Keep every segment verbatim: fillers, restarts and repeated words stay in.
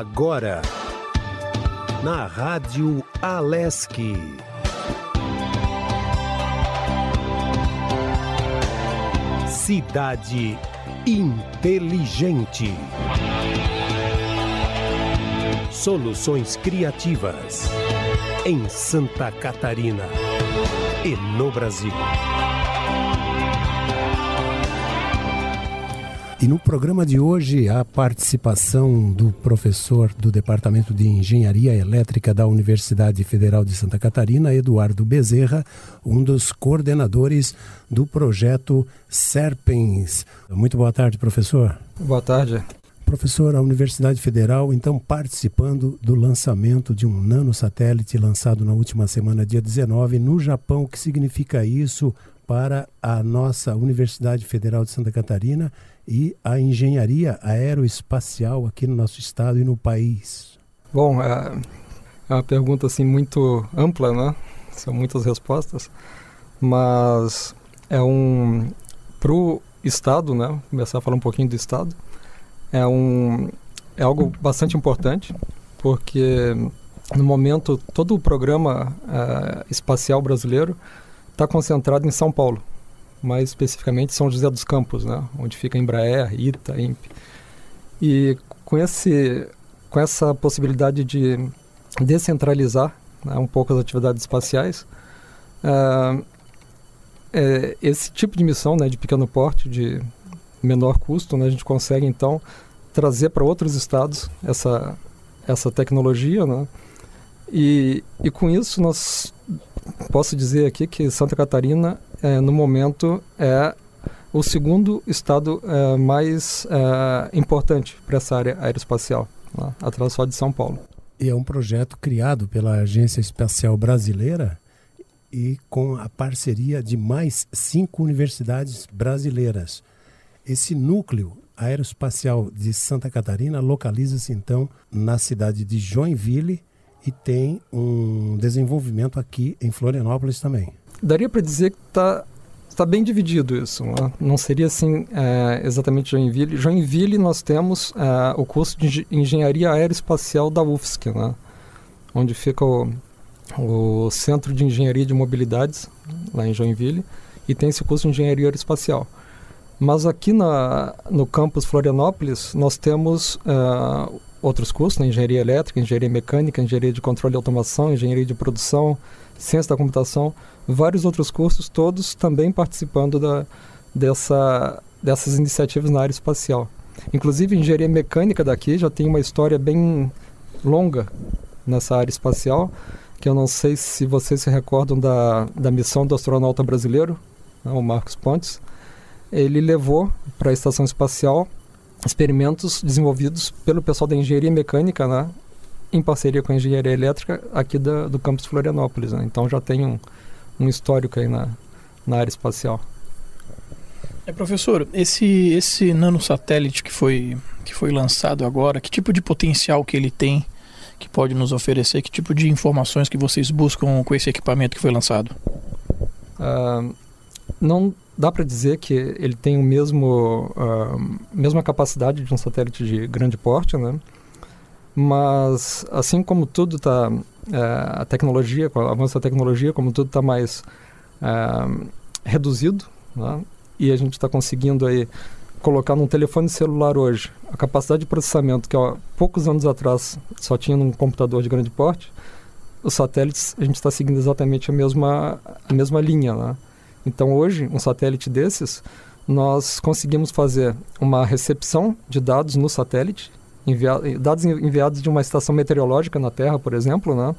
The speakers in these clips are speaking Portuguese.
Agora, na Rádio Alesc. Cidade inteligente. Soluções criativas em Santa Catarina e no Brasil. E no programa de hoje, a participação do professor do Departamento de Engenharia Elétrica da Universidade Federal de Santa Catarina, Eduardo Bezerra, um dos coordenadores do projeto Serpens. Muito boa tarde, professor. Boa tarde. Professor, a Universidade Federal, então, participando do lançamento de um nanosatélite lançado na última semana, dia dezenove, no Japão. O que significa isso para a nossa Universidade Federal de Santa Catarina e a engenharia aeroespacial aqui no nosso estado e no país? Bom, é, é uma pergunta assim muito ampla, né? São muitas respostas, mas é um para o estado, né? Vou começar a falar um pouquinho do estado. É um é algo bastante importante, porque no momento todo o programa é, espacial brasileiro está concentrado em São Paulo, mais especificamente São José dos Campos, né, onde fica a Embraer, ITA, I N P. E com, esse, com essa possibilidade de descentralizar, né, um pouco as atividades espaciais, uh, é, esse tipo de missão, né, de pequeno porte, de menor custo, né, a gente consegue então trazer para outros estados essa, essa tecnologia, né, e, e com isso nós posso dizer aqui que Santa Catarina, é, no momento, é o segundo estado é, mais é, importante para essa área aeroespacial, né, atrás só de São Paulo. E é um projeto criado pela Agência Espacial Brasileira e com a parceria de mais cinco universidades brasileiras. Esse núcleo aeroespacial de Santa Catarina localiza-se, então, na cidade de Joinville, e tem um desenvolvimento aqui em Florianópolis também. Daria para dizer que está tá bem dividido isso, né? Não seria assim é, exatamente Joinville. Joinville nós temos é, o curso de Engenharia Aeroespacial da U F S C, né? Onde fica o, o Centro de Engenharia de Mobilidades, lá em Joinville, e tem esse curso de Engenharia Aeroespacial. Mas aqui na, no campus Florianópolis nós temos uh, outros cursos, né? Engenharia Elétrica, Engenharia Mecânica, Engenharia de Controle e Automação, Engenharia de Produção, Ciência da Computação, vários outros cursos, todos também participando da, dessa, dessas iniciativas na área espacial. Inclusive, a Engenharia Mecânica daqui já tem uma história bem longa nessa área espacial, que eu não sei se vocês se recordam da, da missão do astronauta brasileiro, né, o Marcos Pontes. Ele levou para a estação espacial experimentos desenvolvidos pelo pessoal da engenharia mecânica, né, em parceria com a engenharia elétrica aqui da, do campus Florianópolis, né? Então já tem um, um histórico aí na, na área espacial. É, professor, esse, esse nanosatélite que foi, que foi lançado agora, que tipo de potencial que ele tem, que pode nos oferecer? Que tipo de informações que vocês buscam com esse equipamento que foi lançado? Uh, não dá para dizer que ele tem o mesmo uh, mesma capacidade de um satélite de grande porte, né? Mas assim como tudo está uh, a tecnologia, com o avanço da tecnologia, como tudo está mais uh, reduzido, né? E a gente está conseguindo aí colocar num telefone celular hoje a capacidade de processamento que há poucos anos atrás só tinha num computador de grande porte. Os satélites, a gente está seguindo exatamente a mesma a mesma linha, né? Então, hoje, um satélite desses, nós conseguimos fazer uma recepção de dados no satélite, envia- dados enviados de uma estação meteorológica na Terra, por exemplo, né?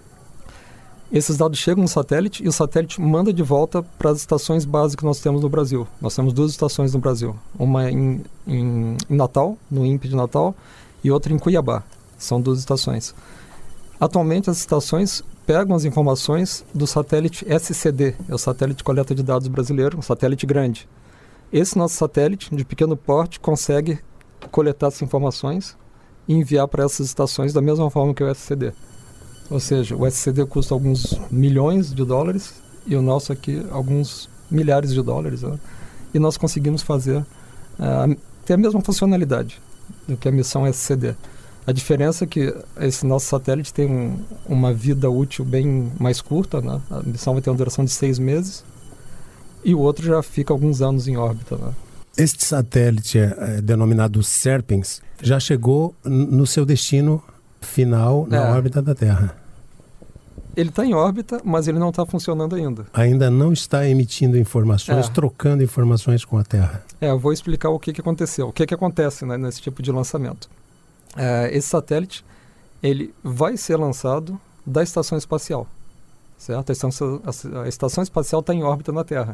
Esses dados chegam no satélite e o satélite manda de volta para as estações básicas que nós temos no Brasil. Nós temos duas estações no Brasil, uma em, em, em Natal, no I N P de Natal, e outra em Cuiabá. São duas estações. Atualmente, as estações pegam as informações do satélite S C D, é o satélite de coleta de dados brasileiro, um satélite grande. Esse nosso satélite, de pequeno porte, consegue coletar essas informações e enviar para essas estações da mesma forma que o S C D. Ou seja, o S C D custa alguns milhões de dólares e o nosso aqui alguns milhares de dólares, né? E nós conseguimos fazer, uh, ter a mesma funcionalidade do que a missão S C D. A diferença é que esse nosso satélite tem um, uma vida útil bem mais curta, né? A missão vai ter uma duração de seis meses e o outro já fica alguns anos em órbita, né? Este satélite, é, denominado Serpens, já chegou no seu destino final na é. órbita da Terra. Ele está em órbita, mas ele não está funcionando ainda. Ainda não está emitindo informações, é. trocando informações com a Terra. É, eu vou explicar o que, que aconteceu, o que, que acontece, né, nesse tipo de lançamento. É, esse satélite, ele vai ser lançado da estação espacial, certo? A estação, a, a estação espacial está em órbita na Terra,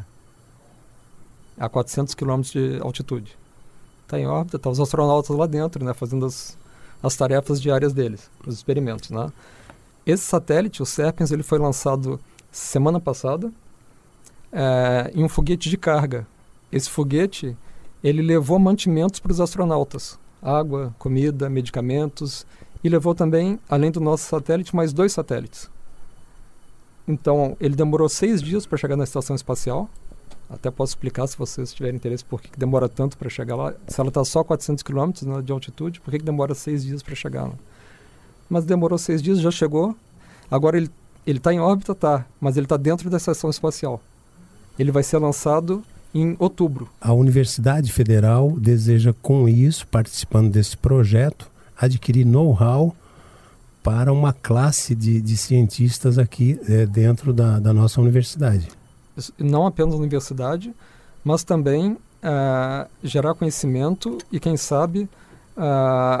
a quatrocentos quilômetros de altitude. Está em órbita, está os astronautas lá dentro, né, fazendo as, as tarefas diárias deles, os experimentos, né? Esse satélite, o Serpens, ele foi lançado semana passada é, em um foguete de carga. Esse foguete, ele levou mantimentos para os astronautas. Água, comida, medicamentos. E levou também, além do nosso satélite, mais dois satélites. Então, ele demorou seis dias para chegar na estação espacial. Até posso explicar, se vocês tiverem interesse, por que, que demora tanto para chegar lá. Se ela está só a quatrocentos quilômetros, né, de altitude, por que, que demora seis dias para chegar lá? Mas demorou seis dias, já chegou. Agora ele ele está em órbita, tá, mas ele está dentro da estação espacial. Ele vai ser lançado em outubro. A Universidade Federal deseja, com isso, participando desse projeto, adquirir know-how para uma classe de, de cientistas aqui é, dentro da, da nossa universidade. Não apenas a universidade, mas também uh, gerar conhecimento e, quem sabe, uh,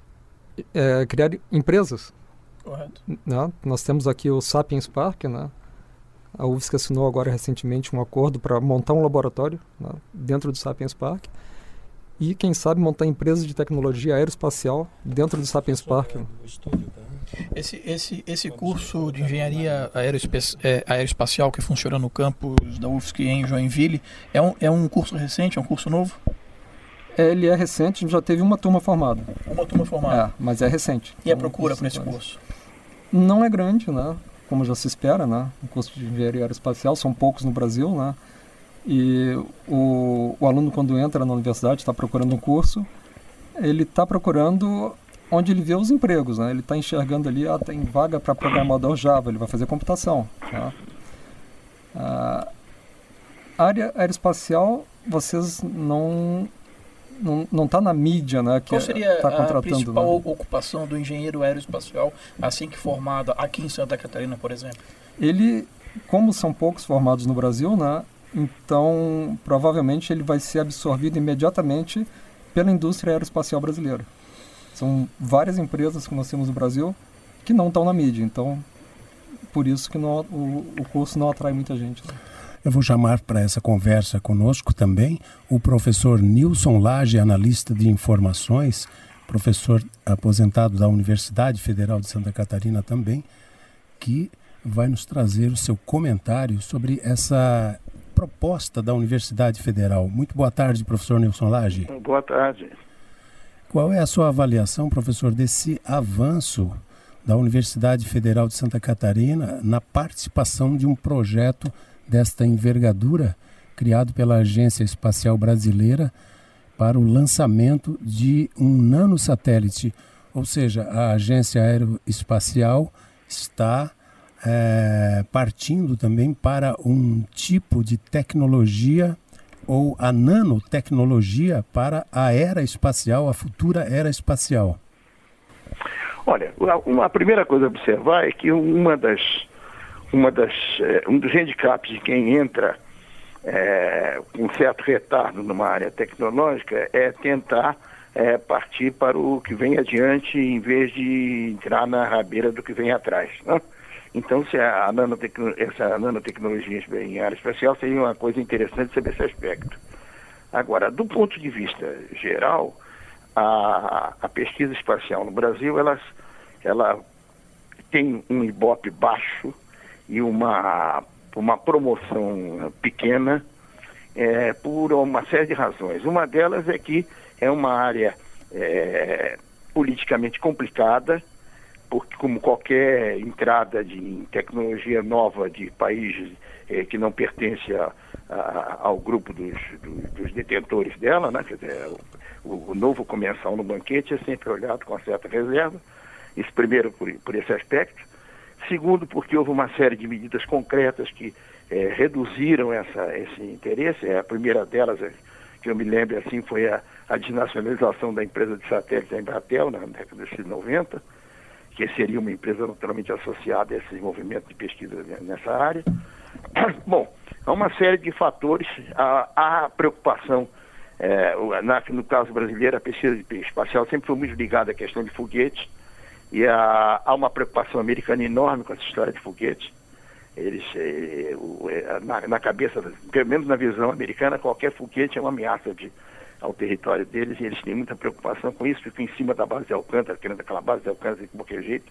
É, criar empresas. Correto. Né? Nós temos aqui o Sapiens Park, né? A U F S C assinou agora recentemente um acordo para montar um laboratório, né, dentro do Sapiens Park e, quem sabe, montar empresas de tecnologia aeroespacial dentro do Sapiens Park. Né? Esse, esse, esse curso de engenharia aeroespa é, aeroespacial que funciona no campus da U F S C em Joinville é um, é um curso recente, é um curso novo? Ele é recente, já teve uma turma formada. Uma turma formada? É, mas é recente. E a procura por esse curso? Não é grande, né? Como já se espera, né? O curso de engenharia aeroespacial, são poucos no Brasil, né? E o, o aluno, quando entra na universidade, está procurando um curso, ele está procurando onde ele vê os empregos, né? Ele está enxergando ali, ah, tem vaga para programador Java, ele vai fazer computação. Tá? A área aeroespacial, vocês não... não não está na mídia, né? Que Qual seria tá a principal né? ocupação do engenheiro aeroespacial assim que formado aqui em Santa Catarina, por exemplo? Ele, como são poucos formados no Brasil, né? Então provavelmente ele vai ser absorvido imediatamente pela indústria aeroespacial brasileira. São várias empresas que nós temos no Brasil que não estão na mídia, então por isso que não, o, o curso não atrai muita gente. Né? Eu vou chamar para essa conversa conosco também o professor Nilson Lage, analista de informações, professor aposentado da Universidade Federal de Santa Catarina também, que vai nos trazer o seu comentário sobre essa proposta da Universidade Federal. Muito boa tarde, professor Nilson Lage. Boa tarde. Qual é a sua avaliação, professor, desse avanço da Universidade Federal de Santa Catarina na participação de um projeto desta envergadura, criado pela Agência Espacial Brasileira para o lançamento de um nanosatélite? Ou seja, a Agência Aeroespacial está é, partindo também para um tipo de tecnologia ou a nanotecnologia para a era espacial, a futura era espacial. Olha, uma primeira coisa a observar é que uma das Uma das, um dos handicaps de quem entra é, com certo retardo numa área tecnológica é tentar é, partir para o que vem adiante em vez de entrar na rabeira do que vem atrás. Né? Então, se a nanotecno, essa nanotecnologia em área espacial seria uma coisa interessante sobre esse aspecto. Agora, do ponto de vista geral, a, a pesquisa espacial no Brasil, ela, ela tem um ibope baixo e uma, uma promoção pequena é, por uma série de razões. Uma delas é que é uma área é, politicamente complicada, porque como qualquer entrada de tecnologia nova de países eh, que não pertence a, a, ao grupo dos, dos, dos detentores dela, né? Quer dizer, o, o novo comensal no banquete é sempre olhado com certa reserva. Isso primeiro por, por esse aspecto. Segundo, porque houve uma série de medidas concretas que eh, reduziram essa, esse interesse. A primeira delas, que eu me lembro assim, foi a, a desnacionalização da empresa de satélites da Embratel, na década de noventa, que seria uma empresa naturalmente associada a esse movimento de pesquisa nessa área. Bom, há uma série de fatores. A, a preocupação, é, na, no caso brasileiro, a pesquisa espacial sempre foi muito ligada à questão de foguetes, e a, há uma preocupação americana enorme com essa história de foguetes. Eles, é, o, é, na, na cabeça, pelo menos na visão americana, qualquer foguete é uma ameaça de, ao território deles, e eles têm muita preocupação com isso, ficam em cima da base de Alcântara, querendo aquela base de Alcântara de qualquer jeito.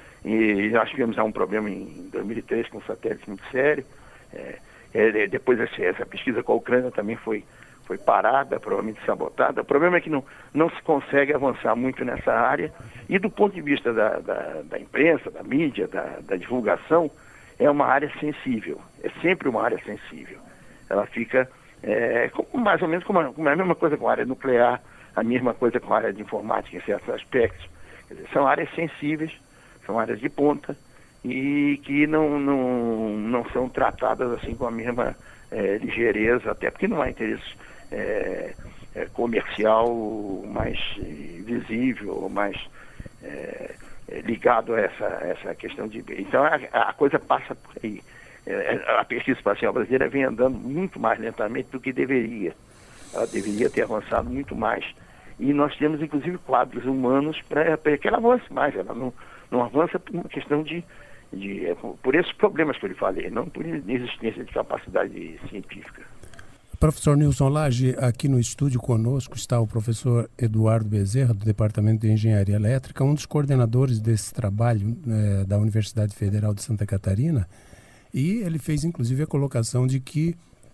E nós tivemos já um problema em dois mil e três com um satélite muito sério. É, é, depois essa, essa pesquisa com a Ucrânia também foi, foi parada, provavelmente sabotada. O problema é que não, não se consegue avançar muito nessa área, e do ponto de vista da, da, da imprensa, da mídia, da, da divulgação, é uma área sensível, é sempre uma área sensível. Ela fica é, como, mais ou menos como a, como a mesma coisa com a área nuclear, a mesma coisa com a área de informática em certos aspectos. Quer dizer, são áreas sensíveis, são áreas de ponta, e que não, não, não são tratadas assim com a mesma é, ligeireza, até porque não há interesse é, é, comercial mais visível, mais é, ligado a essa, essa questão de... Então a, a coisa passa por aí. É, a pesquisa espacial brasileira vem andando muito mais lentamente do que deveria. Ela deveria ter avançado muito mais. E nós temos, inclusive, quadros humanos para que ela avance mais. Ela não, não avança por uma questão de, de... por esses problemas que eu lhe falei, não por existência de capacidade científica. Professor Nilson Lage, aqui no estúdio conosco está o professor Eduardo Bezerra, do Departamento de Engenharia Elétrica, um dos coordenadores desse trabalho eh, da Universidade Federal de Santa Catarina, e ele fez inclusive a colocação de que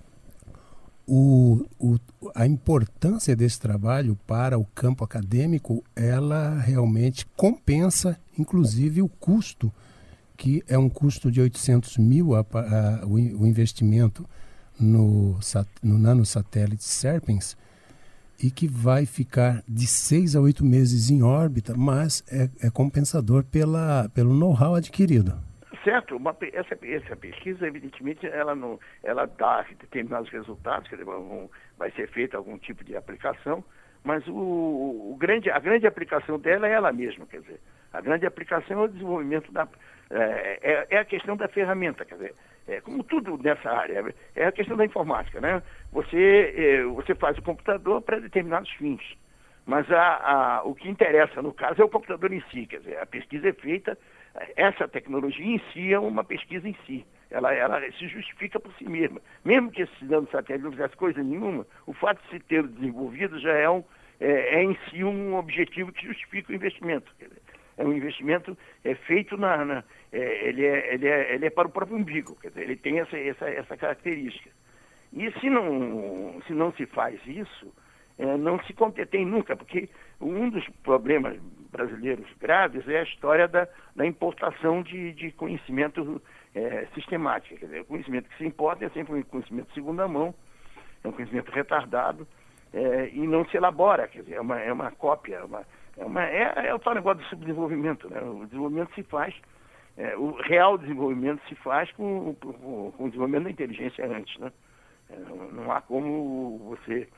o, o, a importância desse trabalho para o campo acadêmico, ela realmente compensa inclusive o custo, que é um custo de oitocentos mil a, a, o, o investimento no, no nanosatélite Serpens, e que vai ficar de seis a oito meses em órbita, mas é, é compensador pela, pelo know-how adquirido. Certo, uma, essa, essa pesquisa, evidentemente, ela, não, ela dá determinados resultados, quer dizer, um, vai ser feita algum tipo de aplicação, mas o, o grande, a grande aplicação dela é ela mesma, quer dizer, a grande aplicação é o desenvolvimento da... É, é, é a questão da ferramenta, quer dizer, é, como tudo nessa área, é a questão da informática, né? Você, é, você faz o computador para determinados fins, mas a, a, o que interessa, no caso, é o computador em si, quer dizer, a pesquisa é feita, essa tecnologia em si é uma pesquisa em si, ela, ela se justifica por si mesma. Mesmo que esse nanosatélite não fizesse coisa nenhuma, o fato de se ter desenvolvido já é, um, é, é em si um objetivo que justifica o investimento, quer dizer, é um investimento é, feito na... na é, ele, é, ele, é, ele é para o próprio umbigo, quer dizer, ele tem essa, essa, essa característica. E se não se, não se faz isso, é, não se tem nunca, porque um dos problemas brasileiros graves é a história da, da importação de, de conhecimento é, sistemático. Quer dizer, o conhecimento que se importa é sempre um conhecimento de segunda mão, é um conhecimento retardado, é, e não se elabora, quer dizer, é uma, é uma cópia, é uma... É, uma, é, é o tal negócio do subdesenvolvimento, né? O desenvolvimento se faz, é, o real desenvolvimento se faz com, com, com o desenvolvimento da inteligência antes, né? É, não, não há como você,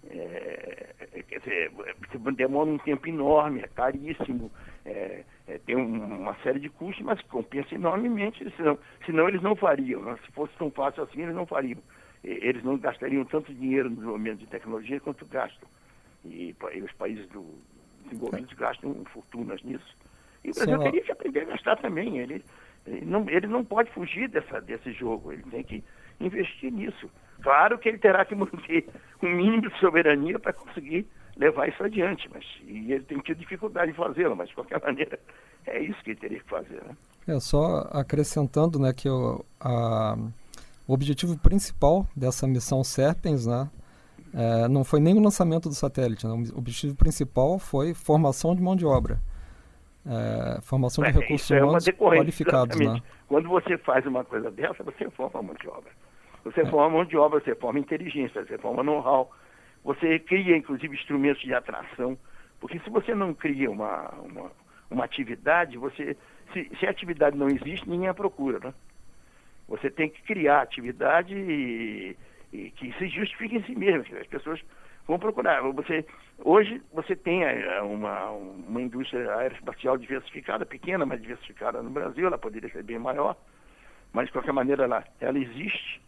é, quer dizer, você demora um tempo enorme, é caríssimo, é, é, tem um, uma série de custos, mas compensa enormemente, senão, senão eles não fariam, né? Se fosse tão fácil assim, eles não fariam. Eles não gastariam tanto dinheiro no desenvolvimento de tecnologia quanto gastam. E, e os países do desenvolvidos gastam fortunas nisso. E o Brasil teria que aprender a gastar também. Ele, ele, não, ele não pode fugir dessa, desse jogo, ele tem que investir nisso. Claro que ele terá que manter um mínimo de soberania para conseguir levar isso adiante, mas e ele tem tido dificuldade em fazê-lo, mas de qualquer maneira é isso que ele teria que fazer, né? É, só acrescentando, né, que o, a, o objetivo principal dessa missão Serpens, né, É, não foi nem o lançamento do satélite, né? O objetivo principal foi formação de mão de obra. é, formação de É, recursos isso é uma humanos decorrência, qualificados, né? Quando você faz uma coisa dessa, você forma mão de obra. Você É. forma mão de obra, você forma inteligência, você forma know-how, você cria, inclusive, instrumentos de atração. Porque se você não cria uma, uma, uma atividade, você, se, se a atividade não existe, ninguém a procura, né? Você tem que criar atividade e, e que se justifique em si mesmo, que as pessoas vão procurar. Você, hoje você tem uma, uma indústria aeroespacial diversificada, pequena, mas diversificada no Brasil, ela poderia ser bem maior, mas de qualquer maneira ela, ela existe,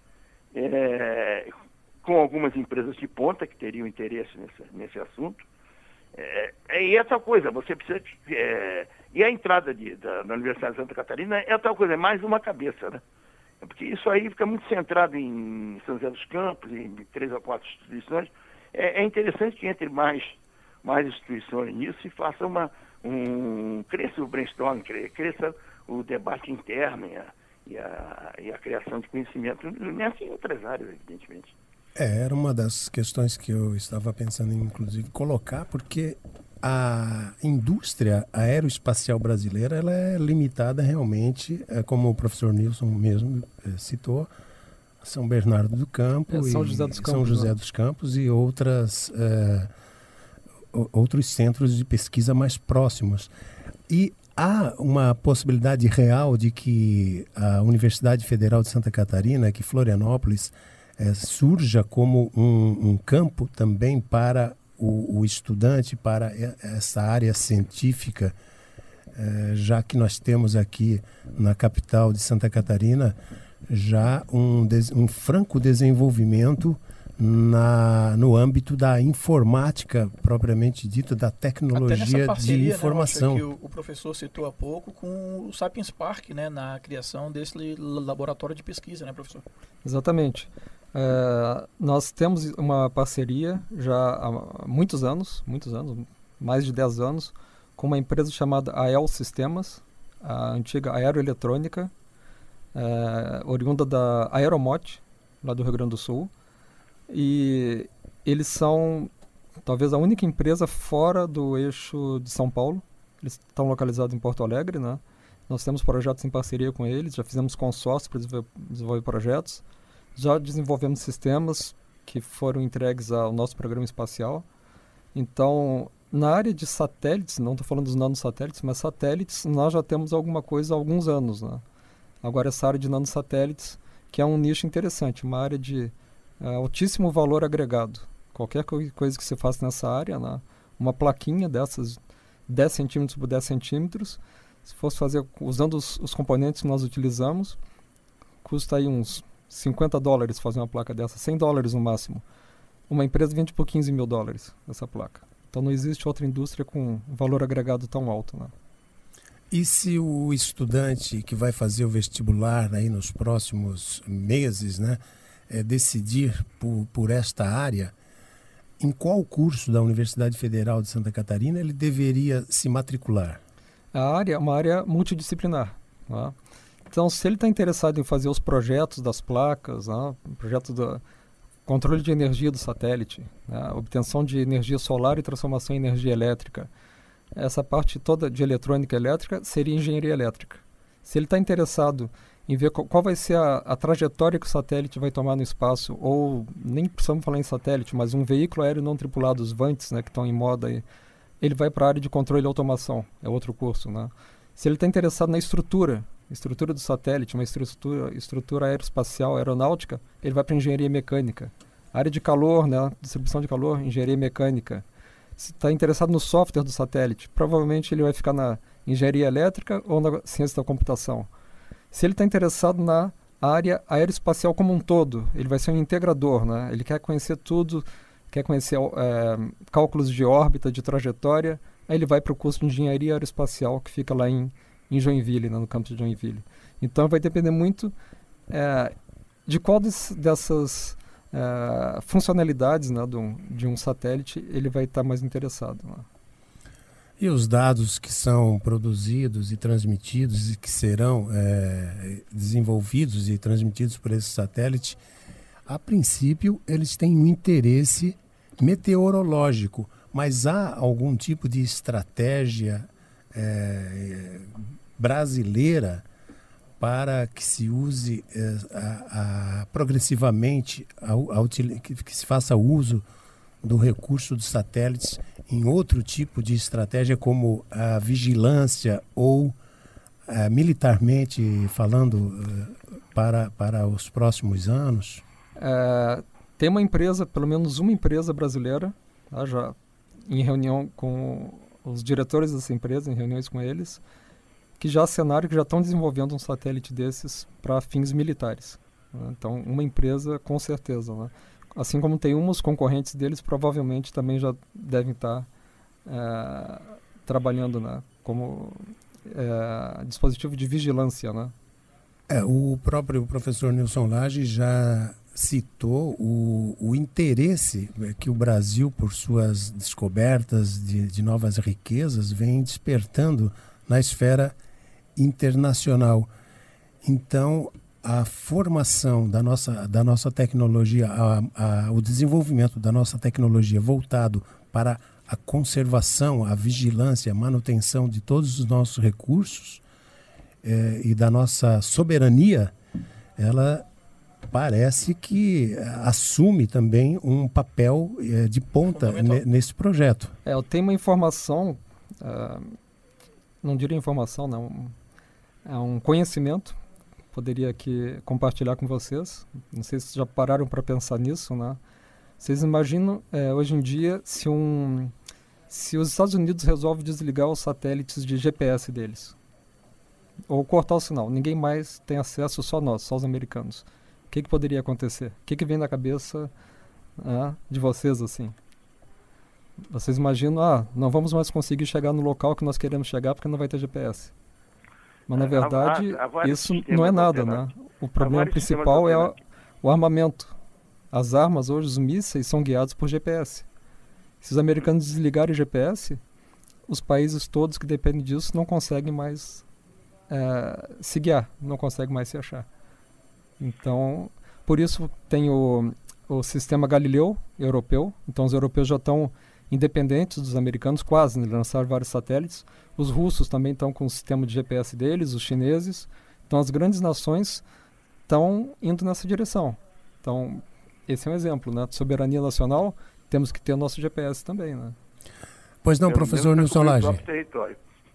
é, com algumas empresas de ponta que teriam interesse nesse, nesse assunto. É, é, e é tal coisa, você precisa... É, e a entrada de, da, da Universidade de Santa Catarina é tal coisa, é mais uma cabeça, né? Porque isso aí fica muito centrado em São José dos Campos, em três ou quatro instituições. É, é interessante que entre mais, mais instituições nisso e faça uma, um... cresça o brainstorm, cresça o debate interno e a, e a, e a criação de conhecimento, nessa e em outras áreas, evidentemente. É, era uma das questões que eu estava pensando em, inclusive, colocar, porque a indústria aeroespacial brasileira ela é limitada realmente, é, como o professor Nilson mesmo é, citou, São Bernardo do Campo, é, São e José dos Campos, São José né? dos Campos e outras, é, outros centros de pesquisa mais próximos. E há uma possibilidade real de que a Universidade Federal de Santa Catarina, que Florianópolis, é, surja como um, um campo também para o, o estudante, para essa área científica, é, já que nós temos aqui na capital de Santa Catarina já um, des, um franco desenvolvimento na, no âmbito da informática, propriamente dita, da tecnologia parceria, de informação. Né, que o, o professor citou há pouco com o Sapiens Park, né, na criação desse laboratório de pesquisa, né, professor? Exatamente. É, nós temos uma parceria já há muitos anos, muitos anos, mais de dez anos, com uma empresa chamada A E L Sistemas, a antiga Aeroeletrônica, é, oriunda da Aeromot, lá do Rio Grande do Sul. E eles são talvez a única empresa fora do eixo de São Paulo. Eles estão localizados em Porto Alegre, né? Nós temos projetos em parceria com eles, já fizemos consórcio para desenvolver, desenvolver projetos. Já desenvolvemos sistemas que foram entregues ao nosso programa espacial. Então, na área de satélites, não estou falando dos nanosatélites, mas satélites, nós já temos alguma coisa há alguns anos, né? Agora, essa área de nanosatélites, que é um nicho interessante, uma área de uh, altíssimo valor agregado. Qualquer co- coisa que você faça nessa área, né? Uma plaquinha dessas dez centímetros por dez centímetros, se fosse fazer usando os, os componentes que nós utilizamos, custa aí uns cinquenta dólares fazer uma placa dessa, cem dólares no máximo. Uma empresa vende por quinze mil dólares essa placa. Então não existe outra indústria com valor agregado tão alto, né? E se o estudante que vai fazer o vestibular aí nos próximos meses, né, é, decidir por, por esta área, em qual curso da Universidade Federal de Santa Catarina ele deveria se matricular? A área é uma área multidisciplinar, né? Então, se ele está interessado em fazer os projetos das placas, né, projeto do controle de energia do satélite, né, obtenção de energia solar e transformação em energia elétrica, essa parte toda de eletrônica elétrica seria engenharia elétrica. Se ele está interessado em ver qual, qual vai ser a, a trajetória que o satélite vai tomar no espaço, ou nem precisamos falar em satélite, mas um veículo aéreo não tripulado, os V A N Ts, né, que estão em moda aí, ele vai para a área de controle e automação, é outro curso, né? Se ele está interessado na estrutura, estrutura do satélite, uma estrutura, estrutura aeroespacial, aeronáutica, ele vai para engenharia mecânica. Área de calor, né, distribuição de calor, engenharia mecânica. Se está interessado no software do satélite, provavelmente ele vai ficar na engenharia elétrica ou na ciência da computação. Se ele está interessado na área aeroespacial como um todo, ele vai ser um integrador, né? Ele quer conhecer tudo, quer conhecer é, cálculos de órbita, de trajetória, aí ele vai para o curso de engenharia aeroespacial, que fica lá em, em Joinville, né, no campus de Joinville. Então vai depender muito é, de qual des, dessas é, funcionalidades, né, de, um, de um satélite ele vai estar mais interessado, né? E os dados que são produzidos e transmitidos e que serão é, desenvolvidos e transmitidos por esse satélite, a princípio eles têm um interesse meteorológico, mas há algum tipo de estratégia é, brasileira para que se use é, a, a, progressivamente, a, a, que, que se faça uso do recurso dos satélites em outro tipo de estratégia, como a vigilância ou a, militarmente falando para, para os próximos anos? É, tem uma empresa, pelo menos uma empresa brasileira, tá, já em reunião com os diretores dessa empresa, em reuniões com eles, que já cenário que já estão desenvolvendo um satélite desses para fins militares. Né? Então, uma empresa com certeza, né? Assim como tem uns concorrentes deles, provavelmente também já devem estar é, trabalhando, né, como é, dispositivo de vigilância, né? É, o próprio professor Nilson Lage já citou o, o interesse que o Brasil, por suas descobertas de, de novas riquezas, vem despertando na esfera internacional. Então, a formação da nossa, da nossa tecnologia, a, a, o desenvolvimento da nossa tecnologia voltado para a conservação, a vigilância, a manutenção de todos os nossos recursos eh, e da nossa soberania, ela parece que assume também um papel eh, de ponta ne, nesse projeto. É, eu tenho uma informação, uh, não diria informação, não, é um conhecimento, poderia aqui compartilhar com vocês. Não sei se vocês já pararam para pensar nisso, né? Vocês imaginam, é, hoje em dia, se, um, se os Estados Unidos resolvem desligar os satélites de G P S deles, ou cortar o sinal, ninguém mais tem acesso, só nós, só os americanos. O que, que poderia acontecer? O que, que vem na cabeça ah, de vocês, assim? Vocês imaginam, ah, não vamos mais conseguir chegar no local que nós queremos chegar porque não vai ter G P S. Mas, na verdade, há, há isso não é nada, né? O problema principal é o, o armamento. As armas hoje, os mísseis, são guiados por G P S. Se os americanos desligarem o G P S, os países todos que dependem disso não conseguem mais é, se guiar, não conseguem mais se achar. Então, por isso tem o, o sistema Galileu europeu. Então, os europeus já estão independentes dos americanos, quase, né? Lançaram vários satélites. Os russos também estão com o sistema de G P S deles, os chineses. Então, as grandes nações estão indo nessa direção. Então, esse é um exemplo, né? Soberania nacional, temos que ter o nosso G P S também, né? Pois não, Pelo professor Nilson Lage. Pelo menos cobrir o próprio território.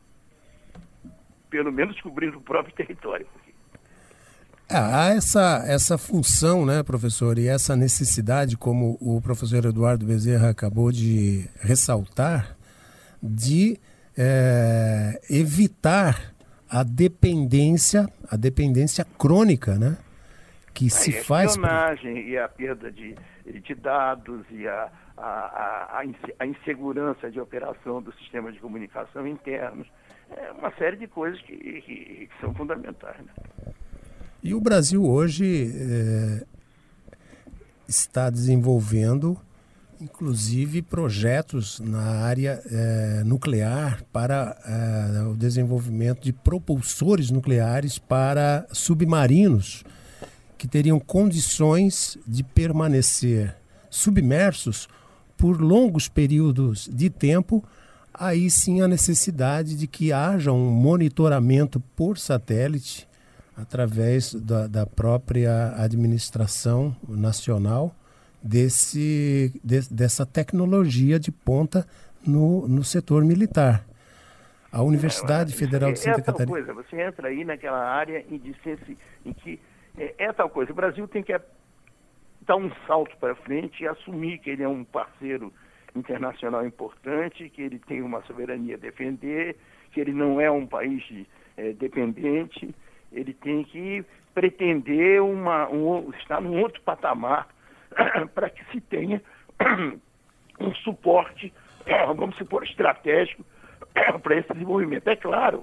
Pelo menos cobrir o próprio território. Há essa, essa função, né, professor, e essa necessidade, como o professor Eduardo Bezerra acabou de ressaltar, de é, evitar a dependência, a dependência crônica, né, que se a faz... A espionagem e a perda de, de dados e a, a, a, a insegurança de operação dos sistemas de comunicação internos, é uma série de coisas que, que, que são fundamentais, né? E o Brasil hoje é, está desenvolvendo, inclusive, projetos na área é, nuclear para é, o desenvolvimento de propulsores nucleares para submarinos que teriam condições de permanecer submersos por longos períodos de tempo. Aí sim a necessidade de que haja um monitoramento por satélite através da, da própria administração nacional desse, de, dessa tecnologia de ponta no, no setor militar. A Universidade é, Federal de Santa é tal Catarina... Coisa, você entra aí naquela área em, disse, em que é, é tal coisa. O Brasil tem que dar um salto para frente e assumir que ele é um parceiro internacional importante, que ele tem uma soberania a defender, que ele não é um país é, dependente. Ele tem que pretender uma, um, estar num outro patamar para que se tenha um suporte, vamos supor, estratégico para esse desenvolvimento. É claro,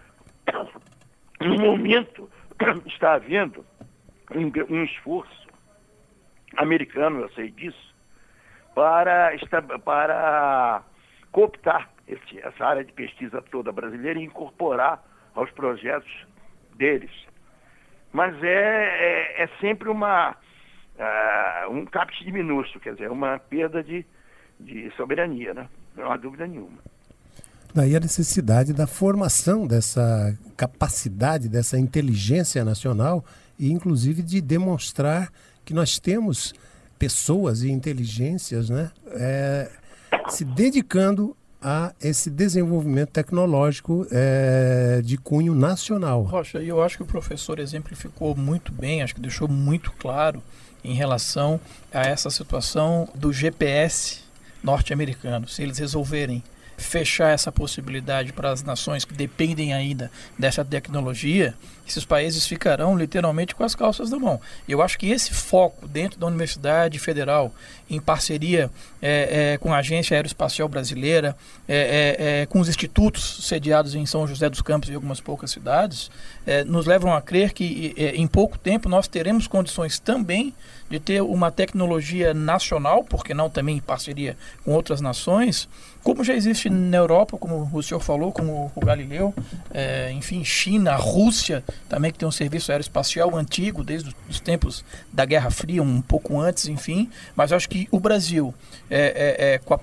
no momento está havendo um, um esforço americano, eu sei disso, para, para cooptar esse, essa área de pesquisa toda brasileira e incorporar aos projetos deles. Mas é, é, é sempre uma, uh, um caput diminuto, quer dizer, uma perda de, de soberania, né? Não há dúvida nenhuma. Daí a necessidade da formação dessa capacidade, dessa inteligência nacional e, inclusive, de demonstrar que nós temos pessoas e inteligências, né, é, se dedicando a esse desenvolvimento tecnológico é, de cunho nacional. Rocha, eu acho que o professor exemplificou muito bem, acho que deixou muito claro em relação a essa situação do G P S norte-americano. Se eles resolverem fechar essa possibilidade para as nações que dependem ainda dessa tecnologia, esses países ficarão literalmente com as calças na mão. Eu acho que esse foco dentro da Universidade Federal, em parceria é, é, com a Agência Aeroespacial Brasileira, é, é, é, com os institutos sediados em São José dos Campos e algumas poucas cidades, é, nos levam a crer que é, em pouco tempo nós teremos condições também de ter uma tecnologia nacional, porque não também em parceria com outras nações, como já existe na Europa, como o senhor falou, como o Galileu, é, enfim, China, Rússia, também que tem um serviço aeroespacial antigo, desde os tempos da Guerra Fria, um pouco antes, enfim. Mas eu acho que o Brasil, é, é, é, com a,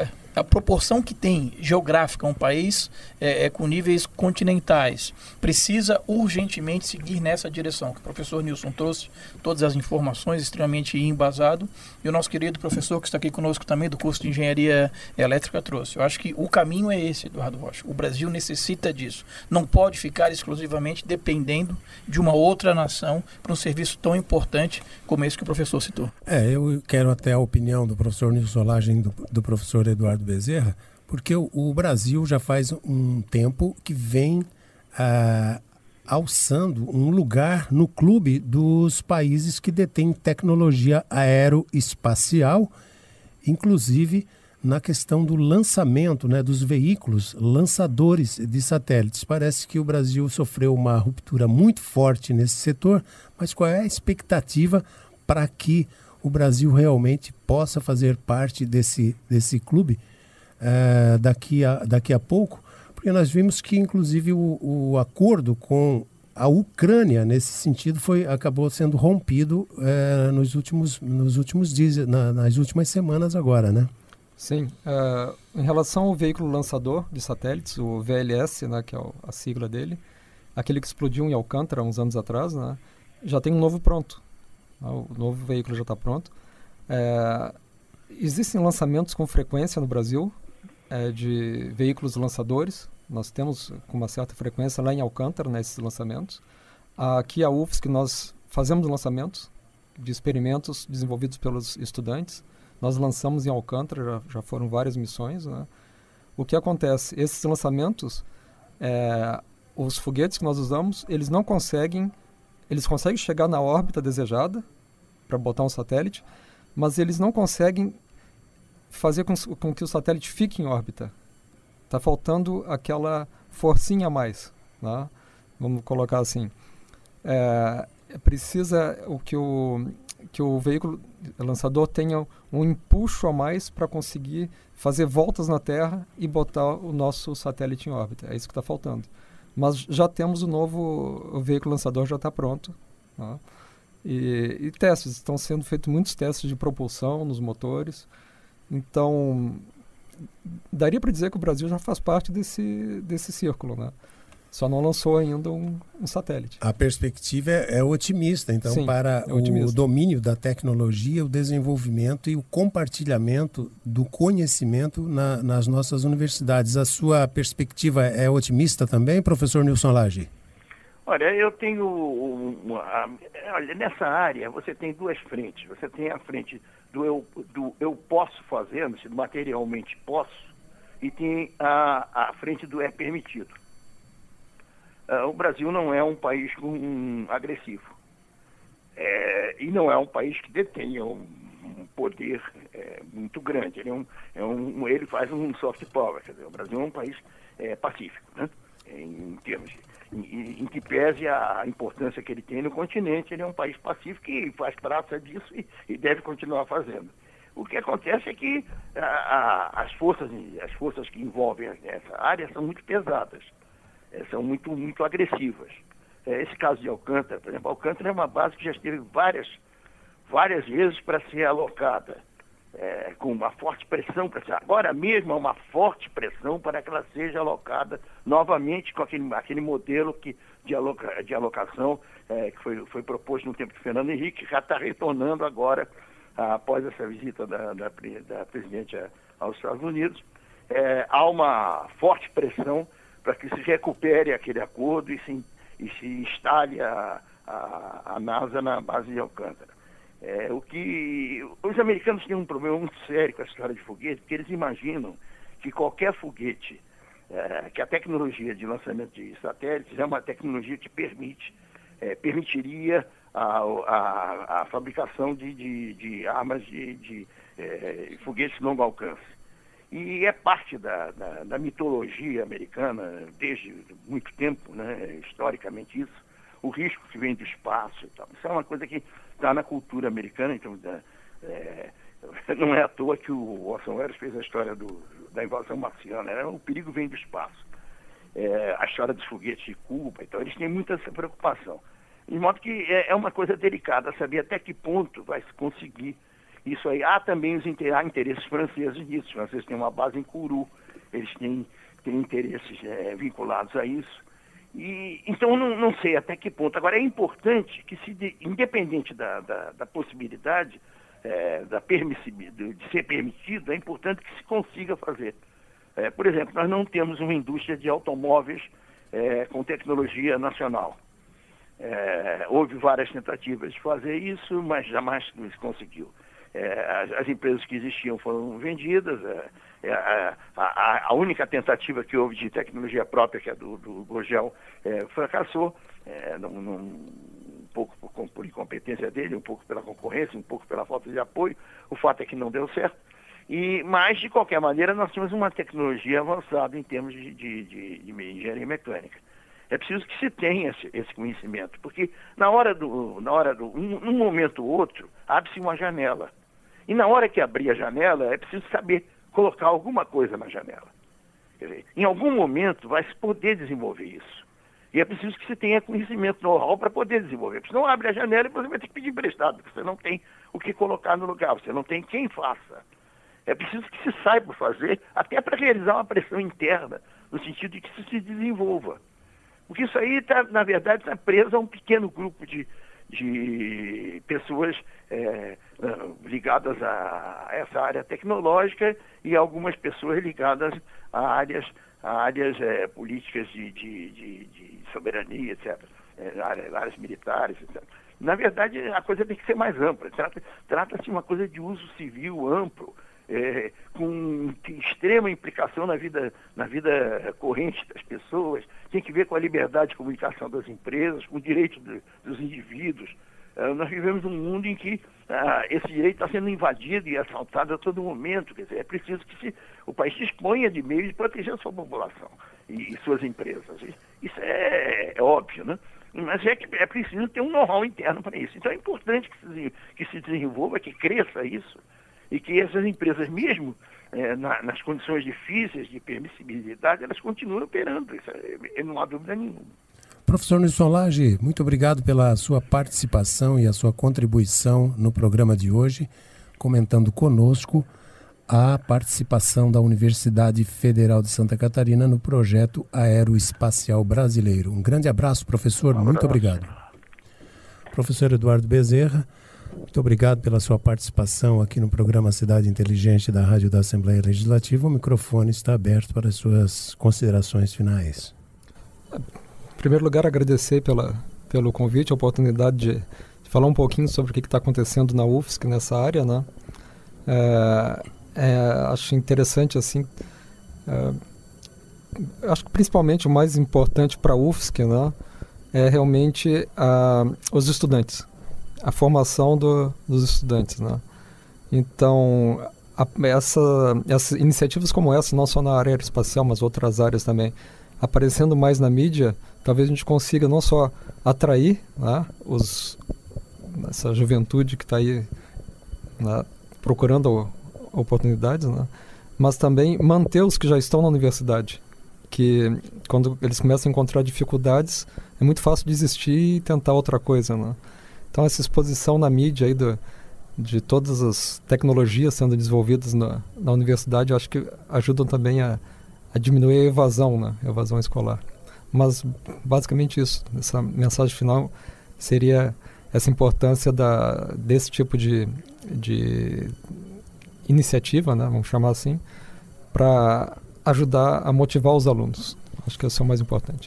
a proporção que tem geográfica, um país é, é, com níveis continentais, precisa urgentemente seguir nessa direção, que o professor Nilson trouxe todas as informações extremamente embasado, e o nosso querido professor que está aqui conosco também do curso de Engenharia Elétrica trouxe. Eu acho que o caminho é esse, Eduardo Rocha. O Brasil necessita disso. Não pode ficar exclusivamente dependendo de uma outra nação para um serviço tão importante como esse que o professor citou. É, eu quero até a opinião do professor Nilson Solagem e do, do professor Eduardo Bezerra, porque o, o Brasil já faz um tempo que vem ah, alçando um lugar no clube dos países que detêm tecnologia aeroespacial, inclusive na questão do lançamento, né, dos veículos lançadores de satélites. Parece que o Brasil sofreu uma ruptura muito forte nesse setor, mas qual é a expectativa para que o Brasil realmente possa fazer parte desse, desse clube uh, daqui, a, daqui a pouco? Porque nós vimos que, inclusive, o, o acordo com a Ucrânia, nesse sentido, foi, acabou sendo rompido uh, nos, últimos, nos últimos dias, na, nas últimas semanas agora, né? Sim. Uh, em relação ao veículo lançador de satélites, o V L S, né, que é a sigla dele, aquele que explodiu em Alcântara uns anos atrás, né, já tem um novo pronto. O novo veículo já está pronto. É, existem lançamentos com frequência no Brasil é, de veículos lançadores. Nós temos com uma certa frequência lá em Alcântara, né, esses lançamentos. Aqui a U F S C nós fazemos lançamentos de experimentos desenvolvidos pelos estudantes. Nós lançamos em Alcântara, já, já foram várias missões, né? O que acontece? Esses lançamentos, é, os foguetes que nós usamos, eles não conseguem, eles conseguem chegar na órbita desejada para botar um satélite, mas eles não conseguem fazer com, com que o satélite fique em órbita. Está faltando aquela forcinha a mais, né? Vamos colocar assim. É, precisa o que o que o veículo lançador tenha um empuxo a mais para conseguir fazer voltas na Terra e botar o nosso satélite em órbita. É isso que está faltando. Mas já temos o novo o veículo lançador, já está pronto. Tá? E, e testes, estão sendo feitos muitos testes de propulsão nos motores. Então, daria para dizer que o Brasil já faz parte desse, desse círculo, né? Só não lançou ainda um, um satélite. A perspectiva é, é otimista, então, Sim, para é otimista. O domínio da tecnologia, o desenvolvimento e o compartilhamento do conhecimento na, nas nossas universidades. A sua perspectiva é otimista também, professor Nilson Lage? Olha, eu tenho... Uma, olha, nessa área você tem duas frentes. Você tem a frente do eu, do eu posso fazer, materialmente posso, e tem a, a frente do é permitido. Uh, o Brasil não é um país um, agressivo. É, e não é um país que detenha um, um poder é, muito grande. Ele, é um, é um, ele faz um soft power. Quer dizer, o Brasil é um país é, pacífico, né? em, em termos de, em, em que pese a importância que ele tem no continente, ele é um país pacífico e faz praça disso e, e deve continuar fazendo. O que acontece é que a, a, as, forças, as forças que envolvem essa área são muito pesadas. São muito, muito agressivas. Esse caso de Alcântara, por exemplo, Alcântara é uma base que já esteve várias, várias vezes para ser alocada é, com uma forte pressão, agora mesmo há uma forte pressão para que ela seja alocada novamente com aquele, aquele modelo que, de, aloca, de alocação é, que foi, foi proposto no tempo de Fernando Henrique, que já está retornando agora, ah, após essa visita da, da, da presidente aos Estados Unidos. É, há uma forte pressão para que se recupere aquele acordo e se, e se instale a, a, a NASA na base de Alcântara. É, o que os americanos têm um problema muito sério com a história de foguete, porque eles imaginam que qualquer foguete, é, que a tecnologia de lançamento de satélites é uma tecnologia que permite, é, permitiria a, a, a fabricação de, de, de armas de, de é, foguetes de longo alcance. E é parte da, da, da mitologia americana desde muito tempo, né, historicamente isso, o risco que vem do espaço e tal. Isso é uma coisa que está na cultura americana, então é, não é à toa que o Orson Welles fez a história do, da invasão marciana, né? O perigo vem do espaço. É, a história dos foguetes de Cuba, então eles têm muita essa preocupação. De modo que é, é uma coisa delicada saber até que ponto vai se conseguir isso aí. Há também os inter, há interesses franceses nisso. Os franceses têm uma base em Kourou, eles têm, têm interesses é, vinculados a isso. E, então, não, não sei até que ponto. Agora, é importante que, se de, independente da, da, da possibilidade é, da permissibilidade, de ser permitido, é importante que se consiga fazer. É, por exemplo, nós não temos uma indústria de automóveis é, com tecnologia nacional. É, houve várias tentativas de fazer isso, mas jamais se conseguiu. É, as, as empresas que existiam foram vendidas. É, é, a, a, a única tentativa que houve de tecnologia própria, que é do, do Gurgel, é, fracassou, é, num, num, um pouco por, por incompetência dele, um pouco pela concorrência, um pouco pela falta de apoio. O fato é que não deu certo. E, mas, de qualquer maneira, nós temos uma tecnologia avançada em termos de, de, de, de engenharia mecânica. É preciso que se tenha esse, esse conhecimento, porque na hora do, na hora do, um, num momento ou outro, abre-se uma janela. E na hora que abrir a janela, é preciso saber colocar alguma coisa na janela. Quer dizer, em algum momento vai se poder desenvolver isso. E é preciso que se tenha conhecimento, know-how para poder desenvolver. Porque senão abre a janela e você vai ter que pedir emprestado, porque você não tem o que colocar no lugar, você não tem quem faça. É preciso que se saiba fazer, até para realizar uma pressão interna, no sentido de que isso se desenvolva. Porque isso aí, tá, na verdade, está preso a um pequeno grupo de, de pessoas é, ligadas a essa área tecnológica e algumas pessoas ligadas a áreas, a áreas é, políticas de, de, de, de soberania, etcétera. É, áreas, áreas militares, etcétera. Na verdade, a coisa tem que ser mais ampla. Trata, trata-se de uma coisa de uso civil amplo, É, com extrema implicação na vida, na vida corrente das pessoas, tem que ver com a liberdade de comunicação das empresas, com o direito de, dos indivíduos. Uh, nós vivemos num mundo em que uh, esse direito está sendo invadido e assaltado a todo momento. Quer dizer, é preciso que se, o país se exponha de meios de proteger a sua população e, e suas empresas. Isso é, é óbvio, né? Mas é que é preciso ter um know-how interno para isso. Então é importante que se, que se desenvolva, que cresça isso, e que essas empresas, mesmo é, na, nas condições difíceis de permissibilidade, elas continuem operando. Isso é, não há dúvida nenhuma. Professor Nilson Lage, muito obrigado pela sua participação e a sua contribuição no programa de hoje, comentando conosco a participação da Universidade Federal de Santa Catarina no projeto aeroespacial brasileiro. Um grande abraço, professor. Um abraço. Muito obrigado. Professor Eduardo Bezerra, muito obrigado pela sua participação aqui no programa Cidade Inteligente da Rádio da Assembleia Legislativa. O microfone está aberto para as suas considerações finais. Em primeiro lugar, agradecer pela, pelo convite, a oportunidade de, de falar um pouquinho sobre o que está acontecendo na U F S C nessa área, né? É, é, acho interessante, assim, é, acho que principalmente o mais importante para a U F S C, né, é realmente a, os estudantes. A formação do, dos estudantes, né? Então, a, essa, essas iniciativas como essa, não só na área aeroespacial, mas outras áreas também, aparecendo mais na mídia, talvez a gente consiga não só atrair, né, os, essa juventude que está aí, né, procurando oportunidades, né, mas também manter os que já estão na universidade, que quando eles começam a encontrar dificuldades, é muito fácil desistir e tentar outra coisa, né? Então, essa exposição na mídia aí do, de todas as tecnologias sendo desenvolvidas na, na universidade, eu acho que ajudam também a, a diminuir a evasão, né? A evasão escolar. Mas, basicamente isso. Essa mensagem final seria essa importância da, desse tipo de, de iniciativa, né? Vamos chamar assim, para ajudar a motivar os alunos. Acho que esse é o mais importante.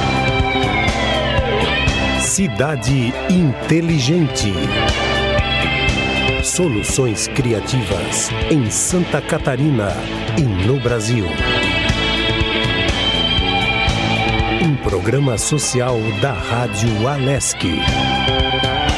Cidade Inteligente. Soluções criativas em Santa Catarina e no Brasil. Um programa social da Rádio Alesc.